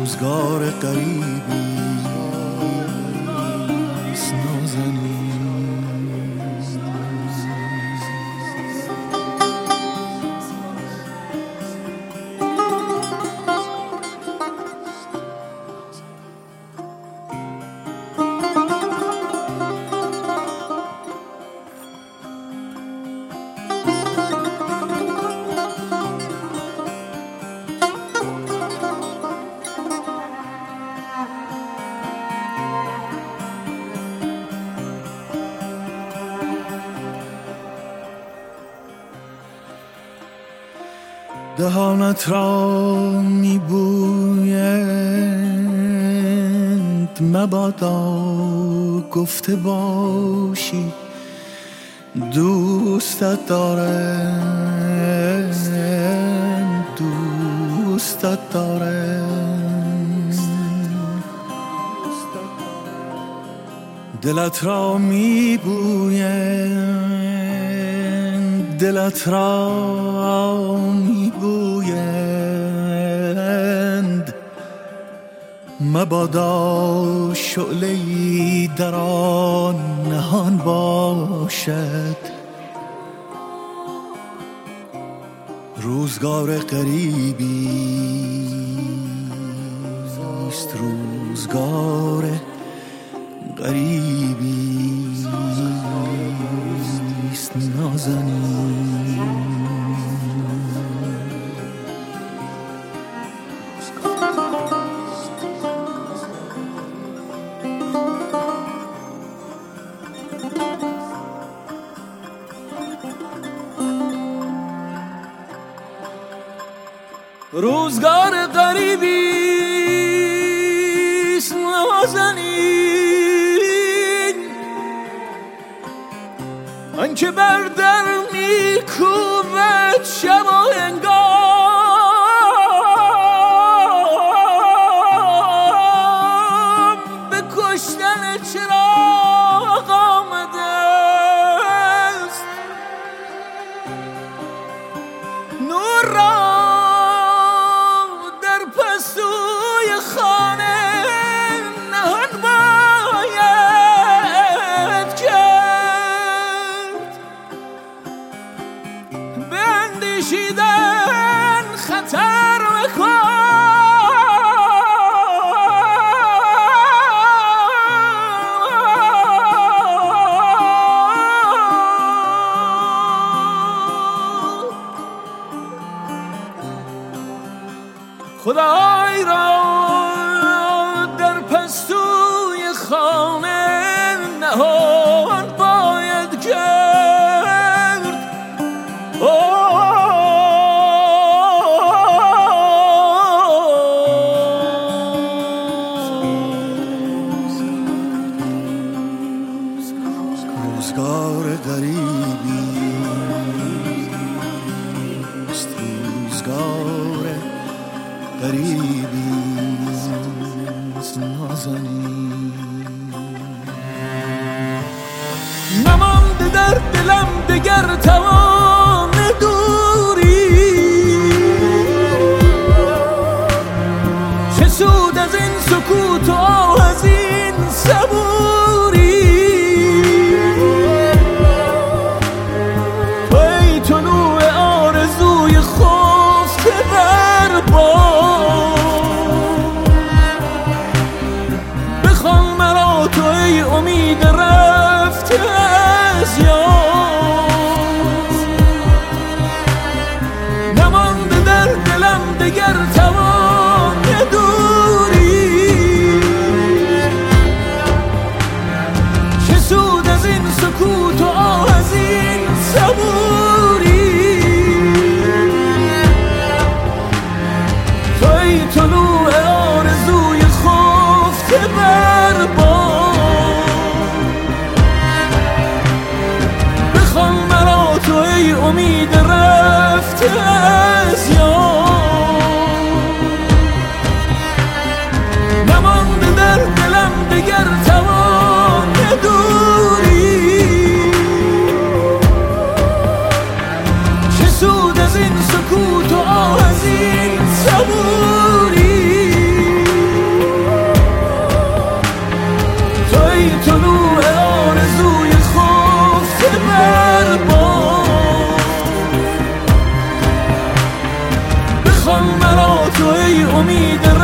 روزگار غریبی است نازنین. دهانت را میبویند مبادا گفته باشی دوستت دارند، دوستت دارند. دلت را میبویند، دلت را میبویند مبادا شعله‌ای در آن نهان باشد. روزگار غریبی است، روزگار غریبی است نازنین. روزگار غریبی است نازنین، آنکه بر در میکوبد شب و هنگام به کشتن چراغ آمده است. نور را پستوی خانه نهان باید کرد، به اندیشیدن خطر مکن. خدای را در پستوی خانه نهان باید کرد. روزگار غریبی است، روزگار غریبی است نازنین. نمانده در دلم دگر توان دوری، چه سود از این سکوت و از این صبوری. تو ای طلوع آرزوی خفته بر باد، بخوان مرا تو ای امید رفته از یاد. نمانده در دلم دگر توان دوری، چه سود از این سکوت و از این صبوری. تو ای طلوع آرزوی خفته بر باد، بخوان مرا تو ای امید رفته از یاد. نمانده در دلم دگر توان دوری، چه سود از این سکوت و از این صبوری. امید